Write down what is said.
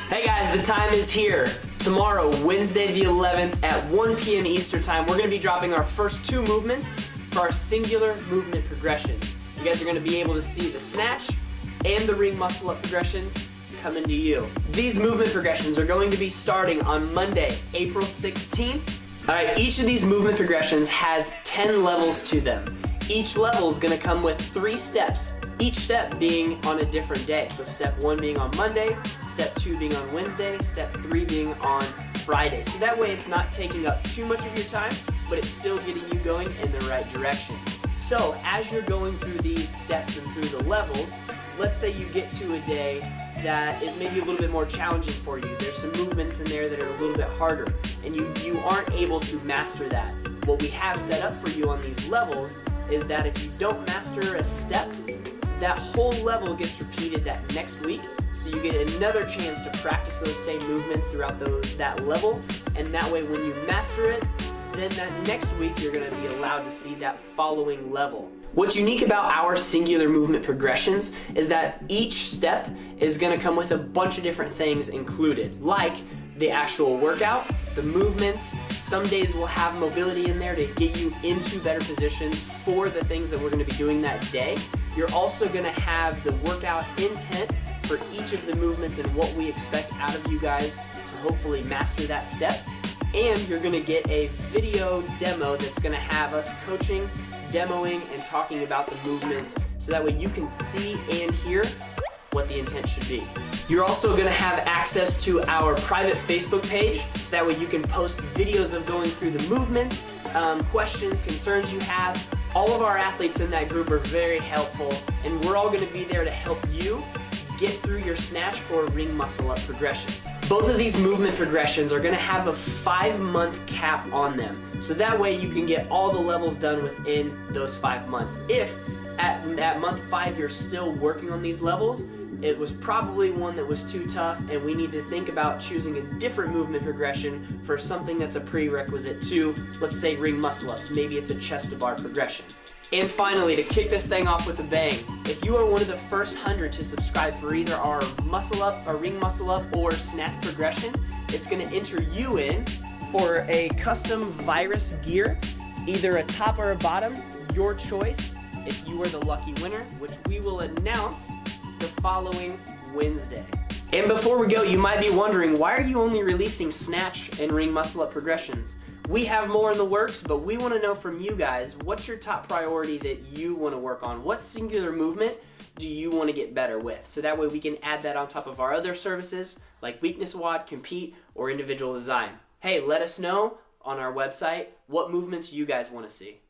Hey guys, the time is here. Tomorrow, Wednesday the 11th at 1 p.m. Eastern Time, we're going to be dropping our first two movements for our singular movement progressions. You guys are going to be able to see the snatch and the ring muscle up progressions coming to you. These movement progressions are going to be starting on Monday, April 16th. Alright, each of these movement progressions has 10 levels to them. Each level is going to come with 3 steps, each step being on a different day. So step 1 being on Monday, step 2 being on Wednesday, step 3 being on Friday. So that way it's not taking up too much of your time, but it's still getting you going in the right direction. So as you're going through these steps and through the levels, let's say you get to a day that is maybe a little bit more challenging for you. There's some movements in there that are a little bit harder, and you aren't able to master that. What we have set up for you on these levels is that if you don't master a step, that whole level gets repeated that next week, so you get another chance to practice those same movements throughout that level, and that way when you master it, then that next week you're going to be allowed to see that following level. What's unique about our singular movement progressions is that each step is going to come with a bunch of different things included, like the actual workout, the movements. Some days we'll have mobility in there to get you into better positions for the things that we're going to be doing that day. You're also going to have the workout intent for each of the movements and what we expect out of you guys to hopefully master that step. And you're going to get a video demo that's going to have us coaching, demoing, and talking about the movements, so that way you can see and hear what the intent should be. You're also going to have access to our private Facebook page, so that way you can post videos of going through the movements, questions, concerns you have. All of our athletes in that group are very helpful, and we're all going to be there to help you get through your snatch or ring muscle up progression. Both of these movement progressions are going to have a 5-month cap on them, so that way you can get all the levels done within those 5 months. If at month 5 you're still working on these levels, it was probably one that was too tough, and we need to think about choosing a different movement progression for something that's a prerequisite to, let's say, ring muscle ups. Maybe it's a chest to bar progression. And finally, to kick this thing off with a bang, if you are one of the first 100 to subscribe for either our muscle up, or ring muscle up, or snatch progression, it's going to enter you in for a custom virus gear, either a top or a bottom, your choice, if you are the lucky winner, which we will announce the following Wednesday. And before we go, you might be wondering, why are you only releasing snatch and ring muscle up progressions? We have more in the works, but we want to know from you guys, what's your top priority that you want to work on? What singular movement do you want to get better with? So that way we can add that on top of our other services like Weakness WOD, Compete, or Individual Design. Hey, let us know on our website what movements you guys want to see.